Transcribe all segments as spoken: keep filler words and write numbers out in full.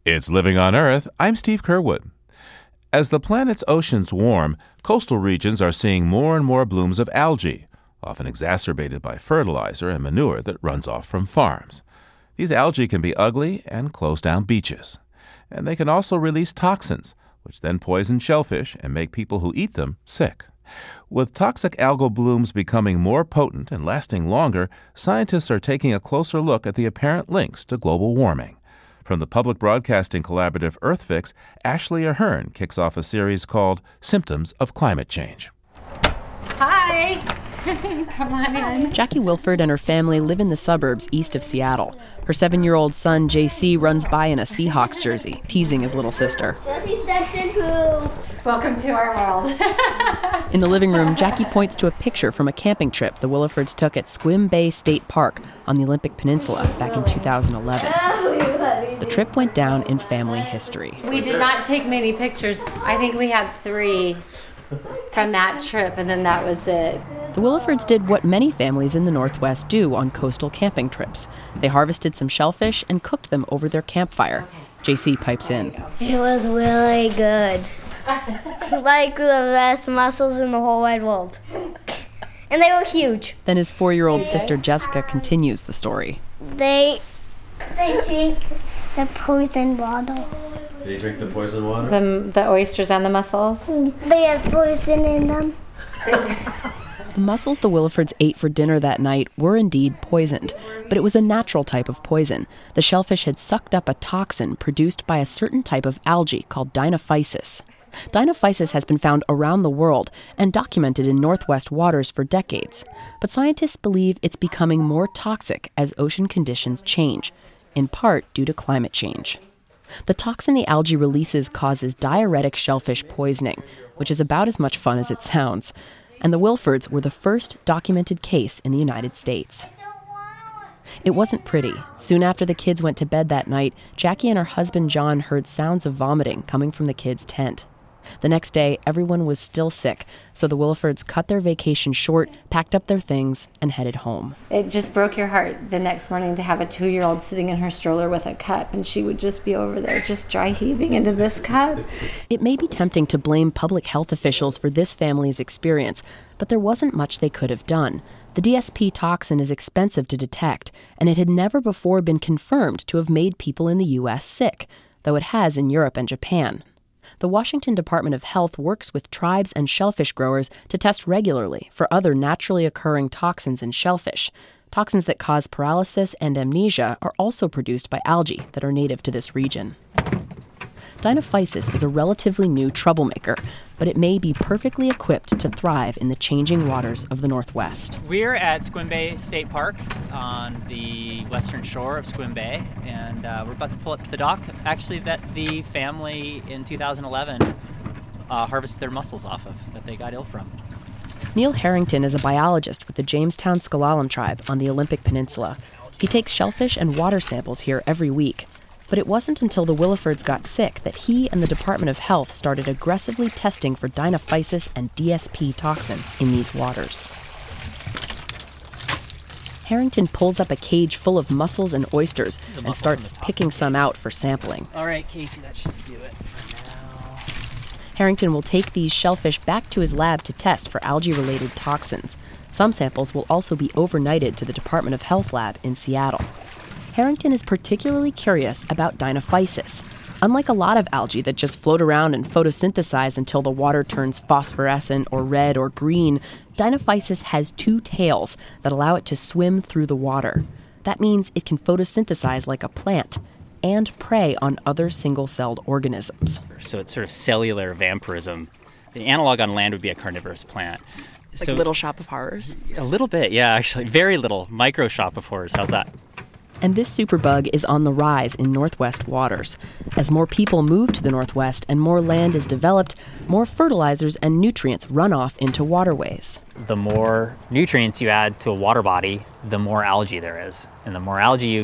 It's Living on Earth. I'm Steve Curwood. As the planet's oceans warm, coastal regions are seeing more and more blooms of algae, often exacerbated by fertilizer and manure that runs off from farms. These algae can be ugly and close down beaches. And they can also release toxins, which then poison shellfish and make people who eat them sick. With toxic algal blooms becoming more potent and lasting longer, scientists are taking a closer look at the apparent links to global warming. From the public broadcasting collaborative EarthFix, Ashley Ahern kicks off a series called Symptoms of Climate Change. Hi! Come on in. Jackie Wilford and her family live in the suburbs east of Seattle. Her seven-year-old son, J C, runs by in a Seahawks jersey, teasing his little sister. Josie Stetson, who? Welcome to our world. In the living room, Jackie points to a picture from a camping trip the Willifords took at Squim Bay State Park on the Olympic Peninsula back in two thousand eleven. The trip went down in family history. We did not take many pictures. I think we had three from that trip, and then that was it. The Willifords did what many families in the Northwest do on coastal camping trips. They harvested some shellfish and cooked them over their campfire. J C pipes in. It was really good. Like the best mussels in the whole wide world. And they were huge. Then his four-year-old sister Jessica continues the story. They they drink the poison water. They drink the poison water? The, the oysters and the mussels? They have poison in them. The mussels the Willifords ate for dinner that night were indeed poisoned, but it was a natural type of poison. The shellfish had sucked up a toxin produced by a certain type of algae called Dinophysis. Dinophysis has been found around the world and documented in Northwest waters for decades, but scientists believe it's becoming more toxic as ocean conditions change, in part due to climate change. The toxin the algae releases causes diuretic shellfish poisoning, which is about as much fun as it sounds. And the Wilfords were the first documented case in the United States. It wasn't pretty. Soon after the kids went to bed that night, Jackie and her husband John heard sounds of vomiting coming from the kids' tent. The next day, everyone was still sick, so the Wilfords cut their vacation short, packed up their things, and headed home. It just broke your heart the next morning to have a two-year-old sitting in her stroller with a cup, and she would just be over there just dry heaving into this cup. It may be tempting to blame public health officials for this family's experience, but there wasn't much they could have done. The D S P toxin is expensive to detect, and it had never before been confirmed to have made people in the U S sick, though it has in Europe and Japan. The Washington Department of Health works with tribes and shellfish growers to test regularly for other naturally occurring toxins in shellfish. Toxins that cause paralysis and amnesia are also produced by algae that are native to this region. Dinophysis is a relatively new troublemaker, but it may be perfectly equipped to thrive in the changing waters of the Northwest. We're at Squim Bay State Park on the western shore of Squim Bay, and uh, we're about to pull up to the dock, actually, that the family in two thousand eleven uh, harvested their mussels off of, that they got ill from. Neil Harrington is a biologist with the Jamestown S'Klallam tribe on the Olympic Peninsula. He takes shellfish and water samples here every week. But it wasn't until the Willifords got sick that he and the Department of Health started aggressively testing for Dinophysis and D S P toxin in these waters. Harrington pulls up a cage full of mussels and oysters and starts picking some out for sampling. All right, Casey, that should do it for now. Harrington will take these shellfish back to his lab to test for algae-related toxins. Some samples will also be overnighted to the Department of Health lab in Seattle. Harrington is particularly curious about Dinophysis. Unlike a lot of algae that just float around and photosynthesize until the water turns phosphorescent or red or green, Dinophysis has two tails that allow it to swim through the water. That means it can photosynthesize like a plant and prey on other single-celled organisms. So it's sort of cellular vampirism. The analog on land would be a carnivorous plant. Like so, Little Shop of Horrors? A little bit, yeah, actually. Very little. Micro Shop of Horrors. How's that? And this superbug is on the rise in Northwest waters. As more people move to the Northwest and more land is developed, more fertilizers and nutrients run off into waterways. The more nutrients you add to a water body, the more algae there is. And the more algae you get,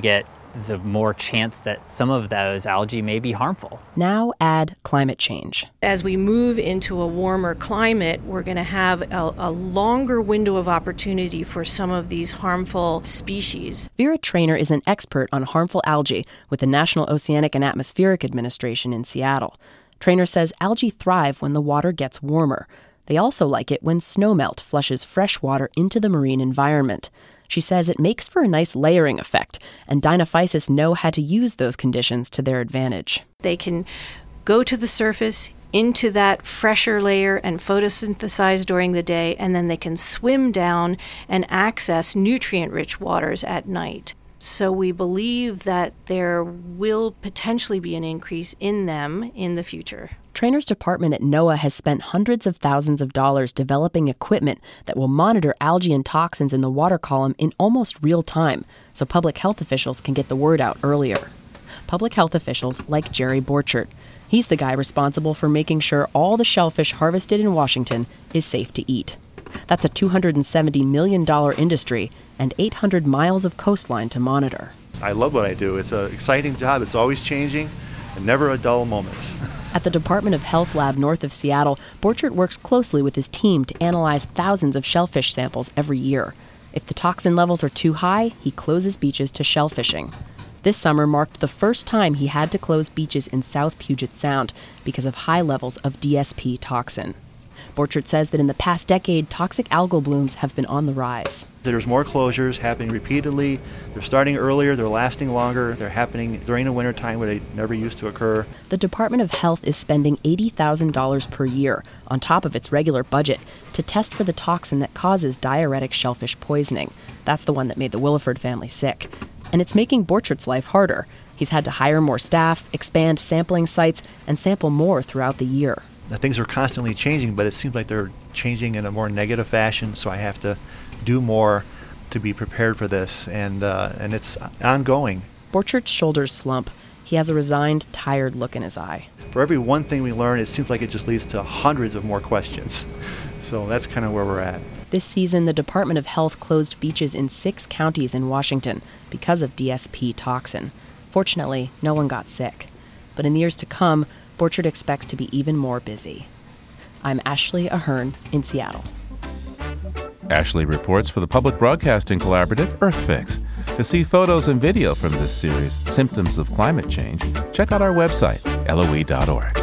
the more chance that some of those algae may be harmful. Now add climate change. As we move into a warmer climate, we're going to have a, a longer window of opportunity for some of these harmful species. Vera Trainer is an expert on harmful algae with the National Oceanic and Atmospheric Administration in Seattle. Trainer says algae thrive when the water gets warmer. They also like it when snowmelt flushes fresh water into the marine environment. She says it makes for a nice layering effect, and Dinophysis know how to use those conditions to their advantage. They can go to the surface, into that fresher layer, and photosynthesize during the day, and then they can swim down and access nutrient-rich waters at night. So we believe that there will potentially be an increase in them in the future. Trainer's department at NOAA has spent hundreds of thousands of dollars developing equipment that will monitor algae and toxins in the water column in almost real time, so public health officials can get the word out earlier. Public health officials like Jerry Borchert. He's the guy responsible for making sure all the shellfish harvested in Washington is safe to eat. That's a two hundred seventy million dollars industry and eight hundred miles of coastline to monitor. I love what I do. It's an exciting job. It's always changing and never a dull moment. At the Department of Health lab north of Seattle, Borchert works closely with his team to analyze thousands of shellfish samples every year. If the toxin levels are too high, he closes beaches to shellfishing. This summer marked the first time he had to close beaches in South Puget Sound because of high levels of D S P toxin. Borchert says that in the past decade, toxic algal blooms have been on the rise. There's more closures happening repeatedly. They're starting earlier, they're lasting longer, they're happening during the wintertime where they never used to occur. The Department of Health is spending eighty thousand dollars per year, on top of its regular budget, to test for the toxin that causes diuretic shellfish poisoning. That's the one that made the Willeford family sick. And it's making Borchert's life harder. He's had to hire more staff, expand sampling sites, and sample more throughout the year. Now, things are constantly changing, but it seems like they're changing in a more negative fashion, so I have to do more to be prepared for this, and uh, and it's ongoing. Borchert's shoulders slump. He has a resigned, tired look in his eye. For every one thing we learn, it seems like it just leads to hundreds of more questions. So that's kind of where we're at. This season, the Department of Health closed beaches in six counties in Washington because of D S P toxin. Fortunately, no one got sick. But in the years to come, Borchert expects to be even more busy. I'm Ashley Ahern in Seattle. Ashley reports for the Public Broadcasting Collaborative EarthFix. To see photos and video from this series, Symptoms of Climate Change, check out our website, L O E dot org.